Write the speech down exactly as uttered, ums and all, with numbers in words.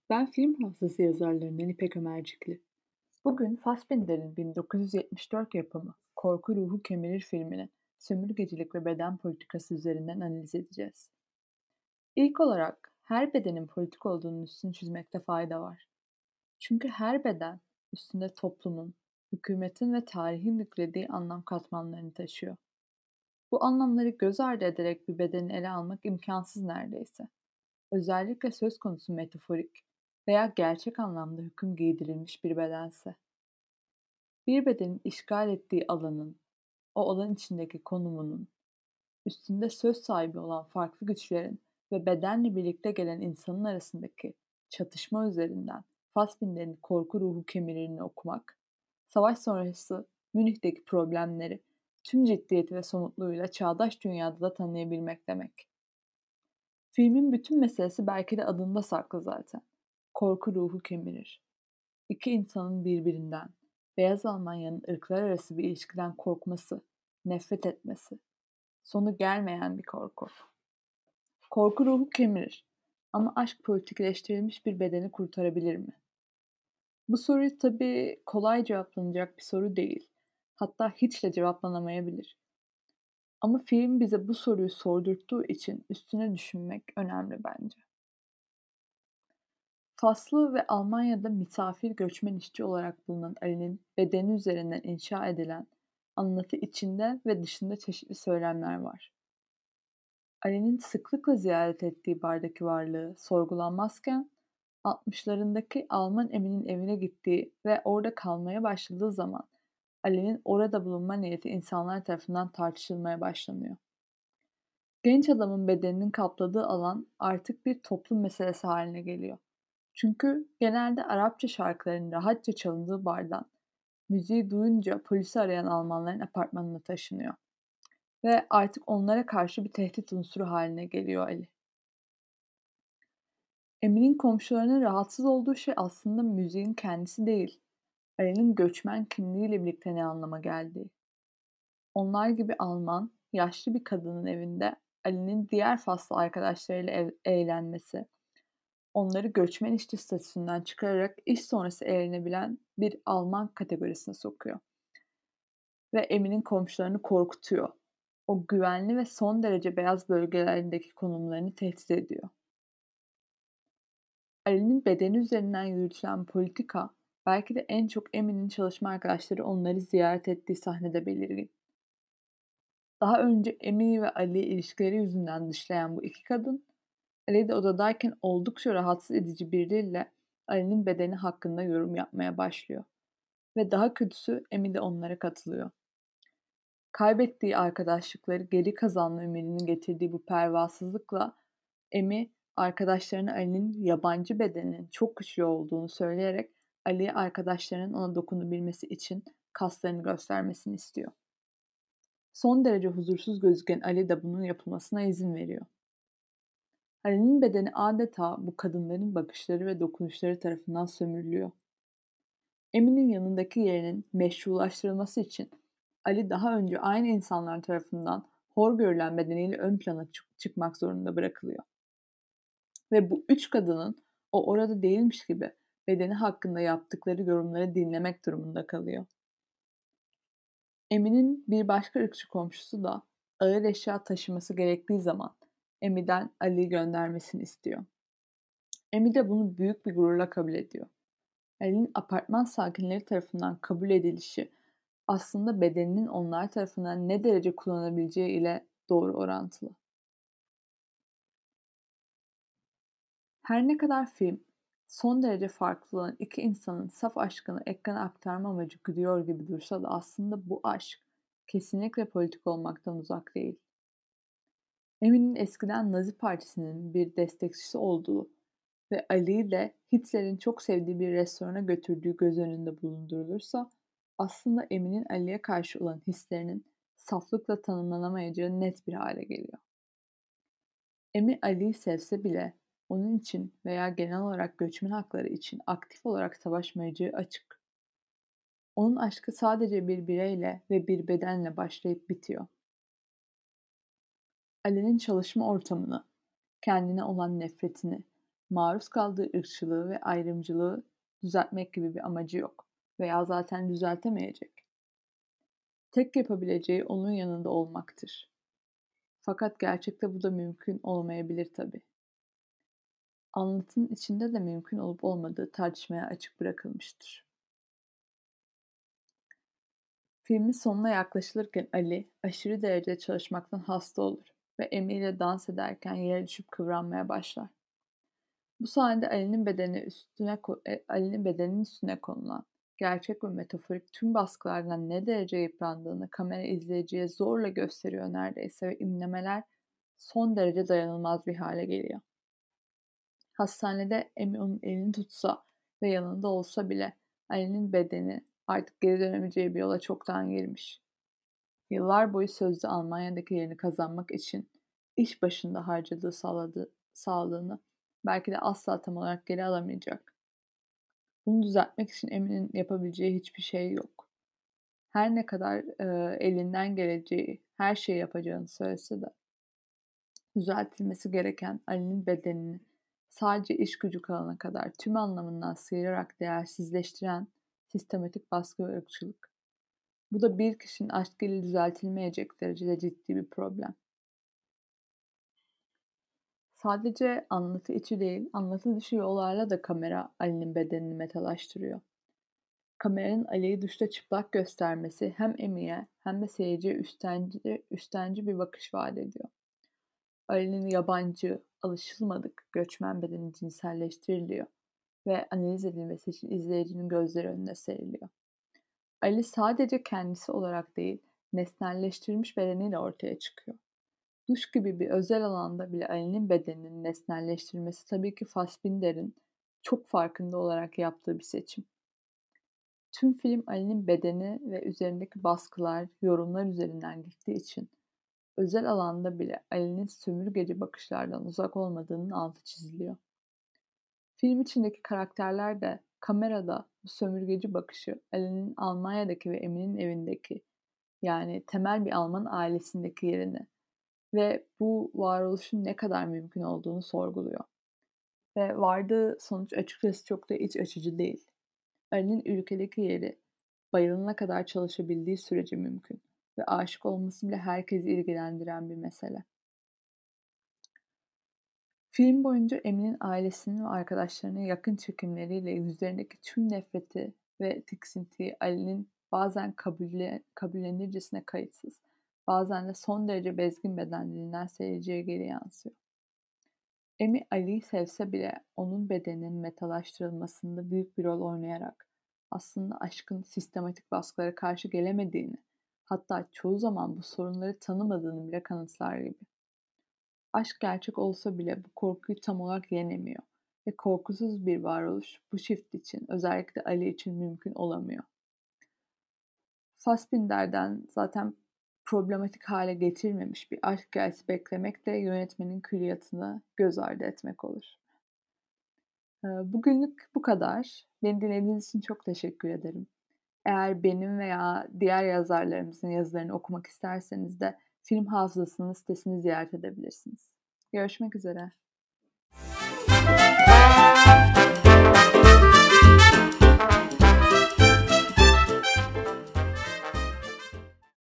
Ben film hafızası yazarlarından İpek Ömercikli. Bugün Fassbinder'in bin dokuz yüz yetmiş dört yapımı Korku Ruhu Kemirir filmini sömürgecilik ve beden politikası üzerinden analiz edeceğiz. İlk olarak her bedenin politik olduğunun üstünü çizmekte fayda var. Çünkü her beden üstünde toplumun, hükümetin ve tarihin yüklediği anlam katmanlarını taşıyor. Bu anlamları göz ardı ederek bir bedeni ele almak imkansız neredeyse. Özellikle söz konusu metaforik veya gerçek anlamda hüküm giydirilmiş bir bedense. Bir bedenin işgal ettiği alanın, o alan içindeki konumunun, üstünde söz sahibi olan farklı güçlerin ve bedenle birlikte gelen insanın arasındaki çatışma üzerinden Fassbinder'in korku ruhu kemiririni okumak, savaş sonrası Münih'teki problemleri tüm ciddiyeti ve somutluğuyla çağdaş dünyada da tanıyabilmek demek. Filmin bütün meselesi belki de adında saklı zaten. Korku ruhu kemirir. İki insanın birbirinden, Beyaz Almanya'nın ırklar arası bir ilişkiden korkması, nefret etmesi. Sonu gelmeyen bir korku. Korku ruhu kemirir. Ama aşk politikleştirilmiş bir bedeni kurtarabilir mi? Bu soru tabii kolay cevaplanacak bir soru değil. Hatta hiç de cevaplanamayabilir. Ama film bize bu soruyu sordurttuğu için üstüne düşünmek önemli bence. Faslı ve Almanya'da misafir göçmen işçi olarak bulunan Ali'nin bedeni üzerinden inşa edilen anlatı içinde ve dışında çeşitli söylemler var. Ali'nin sıklıkla ziyaret ettiği bardaki varlığı sorgulanmazken, altmışlarındaki Alman eminin evine gittiği ve orada kalmaya başladığı zaman Ali'nin orada bulunma niyeti insanlar tarafından tartışılmaya başlanıyor. Genç adamın bedeninin kapladığı alan artık bir toplum meselesi haline geliyor. Çünkü genelde Arapça şarkıların rahatça çalındığı bardan müziği duyunca polisi arayan Almanların apartmanına taşınıyor ve artık onlara karşı bir tehdit unsuru haline geliyor Ali. Emin'in komşularının rahatsız olduğu şey aslında müziğin kendisi değil, Ali'nin göçmen kimliğiyle birlikte ne anlama geldiği. Onlar gibi Alman, yaşlı bir kadının evinde Ali'nin diğer faslı arkadaşlarıyla ev- eğlenmesi, onları göçmen işçi statüsünden çıkararak iş sonrası eğlenebilen bir Alman kategorisine sokuyor ve Emin'in komşularını korkutuyor. O güvenli ve son derece beyaz bölgelerindeki konumlarını tehdit ediyor. Ali'nin bedeni üzerinden yürütülen politika belki de en çok Emin'in çalışma arkadaşları onları ziyaret ettiği sahnede belirgin. Daha önce Emi ve Ali ilişkileri yüzünden dışlayan bu iki kadın, Ali de odadayken oldukça rahatsız edici bir dille Ali'nin bedeni hakkında yorum yapmaya başlıyor. Ve daha kötüsü Emi de onlara katılıyor. Kaybettiği arkadaşlıkları geri kazanma ümidinin getirdiği bu pervasızlıkla Emi arkadaşlarına Ali'nin yabancı bedeninin çok güçlü olduğunu söyleyerek Ali'ye arkadaşlarının ona dokunabilmesi için kaslarını göstermesini istiyor. Son derece huzursuz gözüken Ali de bunun yapılmasına izin veriyor. Ali'nin bedeni adeta bu kadınların bakışları ve dokunuşları tarafından sömürülüyor. Emi'nin yanındaki yerinin meşrulaştırılması için Ali daha önce aynı insanlar tarafından hor görülen bedeniyle ön plana çık- çıkmak zorunda bırakılıyor. Ve bu üç kadının o orada değilmiş gibi bedeni hakkında yaptıkları yorumları dinlemek durumunda kalıyor. Emi'nin bir başka ırkçı komşusu da ağır eşya taşıması gerektiği zaman Emi'den Ali'yi göndermesini istiyor. Emi de bunu büyük bir gururla kabul ediyor. Ali'nin apartman sakinleri tarafından kabul edilişi aslında bedeninin onlar tarafından ne derece kullanılabileceği ile doğru orantılı. Her ne kadar film, son derece farklı olan iki insanın saf aşkını ekrana aktarma amacı güdüyor gibi dursa da aslında bu aşk kesinlikle politik olmaktan uzak değil. Emin'in eskiden Nazi Partisi'nin bir destekçisi olduğu ve Ali'yi de Hitler'in çok sevdiği bir restorana götürdüğü göz önünde bulundurulursa aslında Emin'in Ali'ye karşı olan hislerinin saflıkla tanımlanamayacağı net bir hale geliyor. Emi Ali'yi sevse bile onun için veya genel olarak göçmen hakları için aktif olarak savaşmayacağı açık. Onun aşkı sadece bir bireyle ve bir bedenle başlayıp bitiyor. Ali'nin çalışma ortamını, kendine olan nefretini, Maruz kaldığı ırkçılığı ve ayrımcılığı düzeltmek gibi bir amacı yok veya zaten düzeltemeyecek. Tek yapabileceği onun yanında olmaktır. Fakat gerçekte bu da mümkün olmayabilir tabii. Anlatının içinde de mümkün olup olmadığı tartışmaya açık bırakılmıştır. Filmin sonuna yaklaşılırken Ali aşırı derecede çalışmaktan hasta olur ve Amy ile dans ederken yere düşüp kıvranmaya başlar. Bu sahnede Ali'nin bedeni üstüne ko- e, Ali'nin bedeninin üstüne konulan gerçek ve metaforik tüm baskılardan ne derece yıprandığını kamera izleyiciye zorla gösteriyor neredeyse ve inlemeler son derece dayanılmaz bir hale geliyor. Hastanede Amy onun elini tutsa ve yanında olsa bile Ali'nin bedeni artık geri dönemeyeceği bir yola çoktan girmiş. Yıllar boyu sözde Almanya'daki yerini kazanmak için iş başında harcadığı sağladığı, sağlığını belki de asla tam olarak geri alamayacak. Bunu düzeltmek için Emine'nin yapabileceği hiçbir şey yok. Her ne kadar e, elinden geleceği, her şeyi yapacağını söylese de düzeltilmesi gereken Ali'nin bedenini sadece iş gücü kalana kadar tüm anlamından sıyırarak değersizleştiren sistematik baskı ve ırkçılık. Bu da bir kişinin aşkıyla düzeltilmeyecek derecede ciddi bir problem. Sadece anlatı içi değil, anlatı dışı yollarla da kamera Ali'nin bedenini metalaştırıyor. Kameranın Ali'yi duşta çıplak göstermesi hem Emmy'ye hem de seyirciye üstenci, üstenci bir bakış vaat ediyor. Ali'nin yabancı, alışılmadık göçmen bedeni cinselleştiriliyor ve analiz edilmesi için izleyicinin gözleri önüne seriliyor. Ali sadece kendisi olarak değil, nesnelleştirilmiş bedeniyle ortaya çıkıyor. Duş gibi bir özel alanda bile Ali'nin bedeninin nesnelleştirilmesi tabii ki Fassbinder'in çok farkında olarak yaptığı bir seçim. Tüm film Ali'nin bedeni ve üzerindeki baskılar, yorumlar üzerinden gittiği için özel alanda bile Ali'nin sömürgeci bakışlardan uzak olmadığının altı çiziliyor. Film içindeki karakterler de kamerada bu sömürgeci bakışı Ali'nin Almanya'daki ve Emine'nin evindeki yani temel bir Alman ailesindeki yerini ve bu varoluşun ne kadar mümkün olduğunu sorguluyor. Ve vardığı sonuç açıkçası çok da iç açıcı değil. Ali'nin ülkedeki yeri bayılana kadar çalışabildiği sürece mümkün ve aşık olması bile herkesi ilgilendiren bir mesele. Film boyunca Emine'nin ailesinin ve arkadaşlarının yakın çekimleriyle yüzlerindeki tüm nefreti ve tiksintiyi Ali'nin bazen kabulle, kabullenircesine kayıtsız, bazen de son derece bezgin beden dilinden seyirciye geri yansıyor. Emi Ali'yi sevse bile onun bedeninin metalaştırılmasında büyük bir rol oynayarak aslında aşkın sistematik baskılara karşı gelemediğini, hatta çoğu zaman bu sorunları tanımadığını bile kanıtlar gibi. Aşk gerçek olsa bile bu korkuyu tam olarak yenemiyor ve korkusuz bir varoluş bu çift için, özellikle Ali için mümkün olamıyor. Fassbinder'den zaten problematik hale getirilmemiş bir aşk hikâyesi beklemek de yönetmenin külliyatını göz ardı etmek olur. Eee, bugünlük bu kadar. Beni dinlediğiniz için çok teşekkür ederim. Eğer benim veya diğer yazarlarımızın yazılarını okumak isterseniz de Film Hafızası'nın sitesini ziyaret edebilirsiniz. Görüşmek üzere.